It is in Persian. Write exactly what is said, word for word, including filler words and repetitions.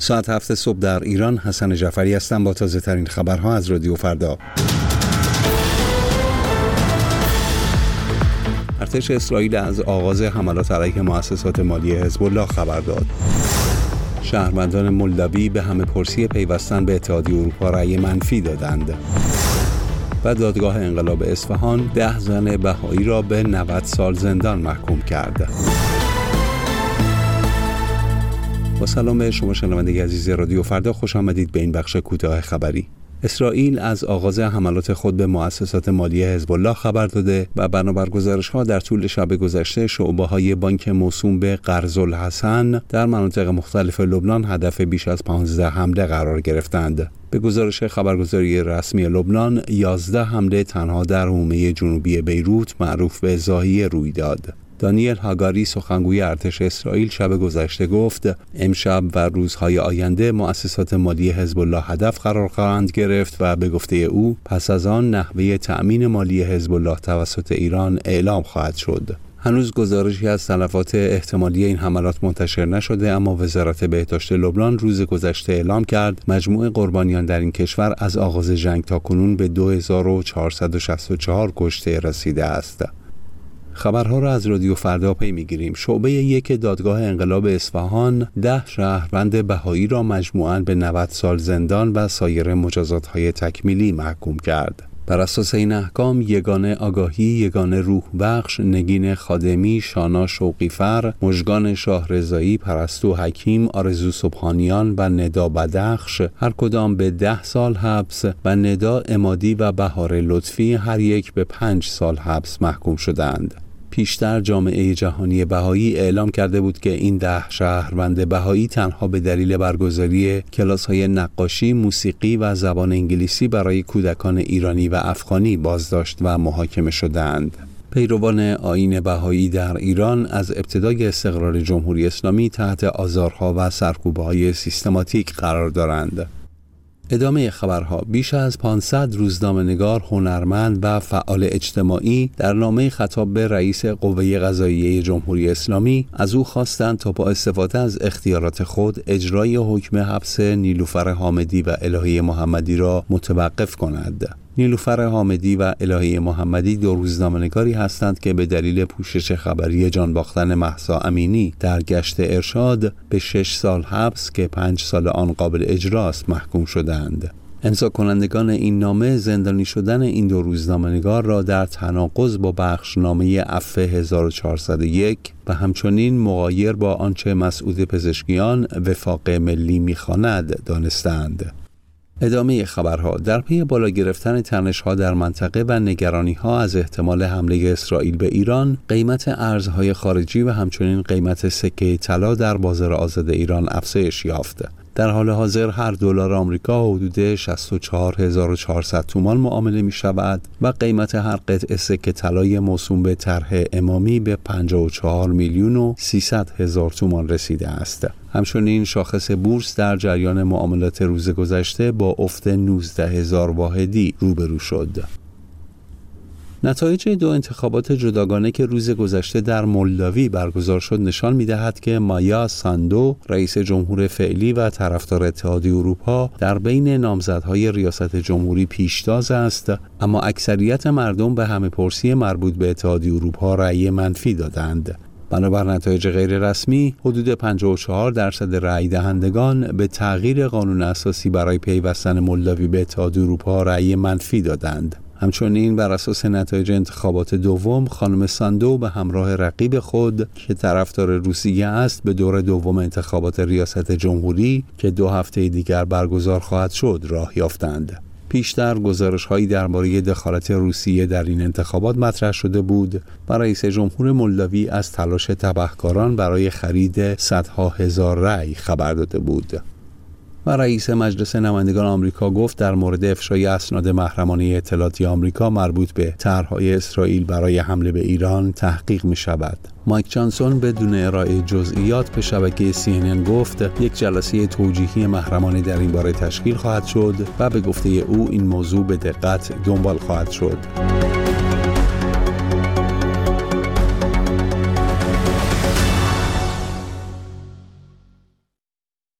ساعت هفت صبح در ایران. حسن جعفری هستم با تازه ترین خبرها از رادیو فردا. ارتش اسرائیل از آغاز حملات علیه مؤسسات مالی حزب الله خبر داد. شهروندان مولداوی به همه پرسی پیوستن به اتحادیه اروپا رأی منفی دادند. و دادگاه انقلاب اصفهان ده زن بهایی را به نود سال زندان محکوم کرد. با سلام به شما شنونده عزیز رادیو فردا، خوش آمدید به این بخش کوتاه خبری. اسرائیل از آغاز حملات خود به مؤسسات مالی حزب الله خبر داده و بنابر گزارش‌ها در طول شب گذشته شعبه‌های بانک موسوم به قرض الحسن در مناطق مختلف لبنان هدف بیش از پانزده حمله قرار گرفتند. به گزارش خبرگزاری رسمی لبنان، یازده حمله تنها در حومه جنوبی بیروت معروف به ضاحیه روی داد. دانیل هاگاری سخنگوی ارتش اسرائیل شب گذشته گفت امشب و روزهای آینده مؤسسات مالی حزب الله هدف قرار خواهند گرفت و به گفته او پس از آن نحوه تأمین مالی حزب الله توسط ایران اعلام خواهد شد. هنوز گزارشی از تلفات احتمالی این حملات منتشر نشده، اما وزارت بهداشت لبنان روز گذشته اعلام کرد مجموع قربانیان در این کشور از آغاز جنگ تا کنون به دو هزار و چهارصد و شصت و چهار کشته رسیده است. خبرها را از رادیو فردا پی میگیریم. شعبه یک دادگاه انقلاب اصفهان ده شهروند بهایی را مجموعاً به نود سال زندان و سایر مجازات‌های تکمیلی محکوم کرد. بر اساس این احکام یگانه آگاهی، یگانه روح بخش، نگین خادمی، شانا شوقیفر، مژگان شاهرضایی، پرستو حکیم، آرزو سبحانیان و ندا بدخش هر کدام به ده سال حبس و ندا امادی و بهار لطفی هر یک به پنج سال حبس محکوم شدند. پیشتر جامعه جهانی بهایی اعلام کرده بود که این ده شهروند بهایی تنها به دلیل برگزاری کلاس‌های نقاشی، موسیقی و زبان انگلیسی برای کودکان ایرانی و افغانی بازداشت و محاکمه شدند. پیروان آیین بهایی در ایران از ابتدای استقرار جمهوری اسلامی تحت آزارها و سرکوب‌های سیستماتیک قرار دارند. ادامه خبرها. بیش از پانصد روزنامه‌نگار، هنرمند و فعال اجتماعی در نامه خطاب به رئیس قوه قضاییه جمهوری اسلامی از او خواستند تا با استفاده از اختیارات خود اجرای حکم حبس نیلوفر حامدی و الهی محمدی را متوقف کند. نیلوفر حامدی و الهی محمدی دو روزنامه‌نگاری هستند که به دلیل پوشش خبری جان باختن مهسا امینی در گشت ارشاد به شش سال حبس که پنج سال آن قابل اجراست محکوم شدند. امضا کنندگان این نامه زندانی شدن این دو روزنامه‌نگار را در تناقض با بخشنامه عفو هزار و چهارصد و یک و همچنین مغایر با آنچه مسعود پزشکیان وفاق ملی می‌خواند دانستند. ادامه خبرها. در پی بالا گرفتن تنش‌ها در منطقه و نگرانی‌ها از احتمال حمله اسرائیل به ایران، قیمت ارزهای خارجی و همچنین قیمت سکه طلا در بازار آزاد ایران افزایش یافت. در حال حاضر هر دلار آمریکا حدود شصت و چهار هزار و چهارصد تومان معامله می شود و قیمت هر قطعه سکه طلای موسوم به طرح امامی به پنجاه و چهار میلیون و سیصد هزار تومان رسیده است. همچنین شاخص بورس در جریان معاملات روز گذشته با افت نوزده هزار واحدی روبرو شد. نتایج دو انتخابات جداگانه که روز گذشته در مولداوی برگزار شد نشان می‌دهد که مایا ساندو، رئیس جمهور فعلی و طرفدار اتحادیه اروپا، در بین نامزدهای ریاست جمهوری پیشتاز است، اما اکثریت مردم به همه پرسی مربوط به اتحادیه اروپا رأی منفی دادند. بنابر نتایج غیر رسمی، حدود پنجاه و چهار درصد رأی دهندگان به تغییر قانون اساسی برای پیوستن مولداوی به اتحادیه اروپا رأی منفی دادند. همچنین بر اساس نتایج انتخابات دوم، خانم ساندو به همراه رقیب خود که طرفدار روسیه است به دور دوم انتخابات ریاست جمهوری که دو هفته دیگر برگزار خواهد شد راه یافتند. پیشتر گزارش‌هایی درباره دخالت روسیه در این انتخابات مطرح شده بود و رئیس جمهور مولداوی از تلاش تبهکاران برای خرید صدها هزار رأی خبر داده بود. و رئیس مجلس نمایندگان آمریکا گفت در مورد افشای اسناد محرمانه اطلاعاتی آمریکا مربوط به طرح‌های اسرائیل برای حمله به ایران تحقیق می‌شود. مایک جانسون بدون ارائه جزئیات به شبکه سی ان ان گفت یک جلسه توجیهی محرمانه در این باره تشکیل خواهد شد و به گفته او این موضوع به دقت دنبال خواهد شد.